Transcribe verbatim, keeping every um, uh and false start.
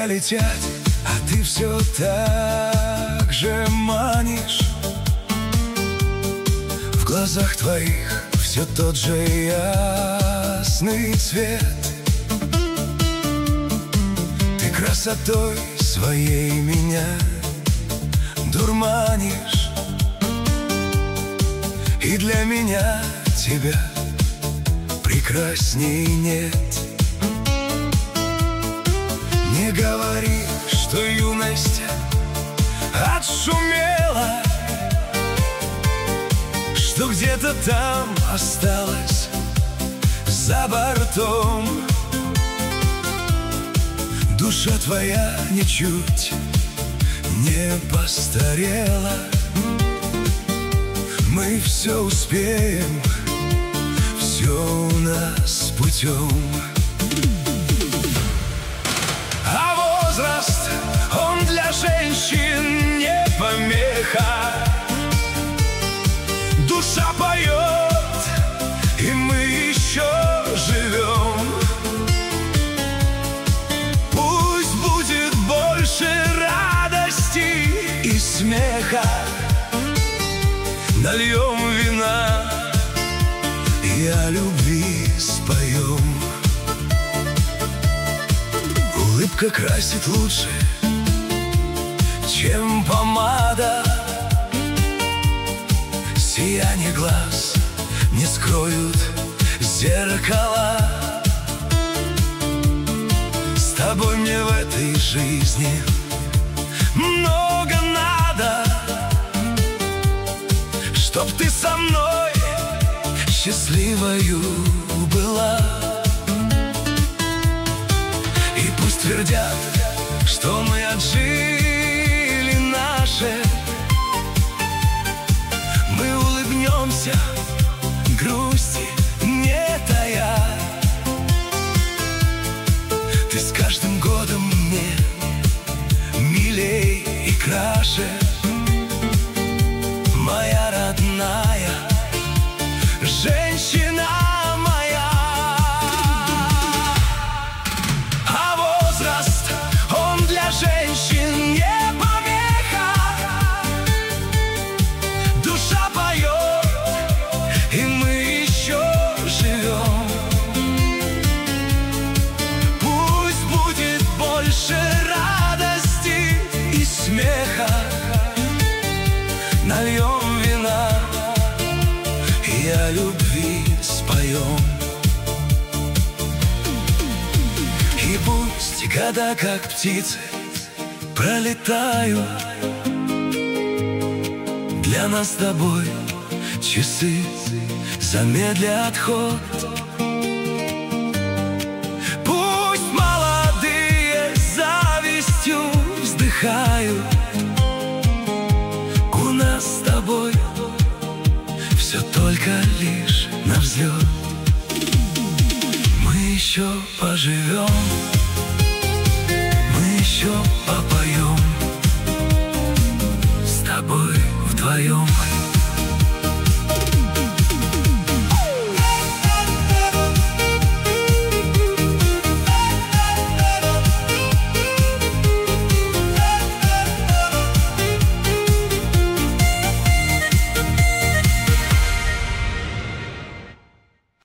хочется лететь, а ты все так же манишь. В глазах твоих все тот же ясный цвет. Ты красотой своей меня дурманишь, и для меня тебя прекрасней нет. Не говори, что юность отшумела, что где-то там осталось за бортом. Душа твоя ничуть не постарела. Мы все успеем, все у нас путем. А возраст, он для женщин не помеха. Душа поет, и мы еще живем. Пусть будет больше радости и смеха. Нальем вина и о любви споем. Улыбка красит лучше, чем помада. Сияние глаз не скроют зеркала. С тобой мне в этой жизни много надо, чтоб ты со мной счастливою была. И пусть твердят, что мы отжили наше, мы улыбнемся, грусти не тая. Ты с каждым годом мне милей и краше, моя родная женщина моя. А возраст, он для женщин не помеха. Душа поет, и мы еще живем. Пусть будет больше радости и смеха. Нальем вина и о любви споем. И пусть года, как птицы, пролетают. Для нас с тобой часы замедлят ход. Пусть молодые завистью вздыхают. У нас с тобой все только лишь на взлет. Мы еще поживем, мы еще попоем с тобой вдвоем.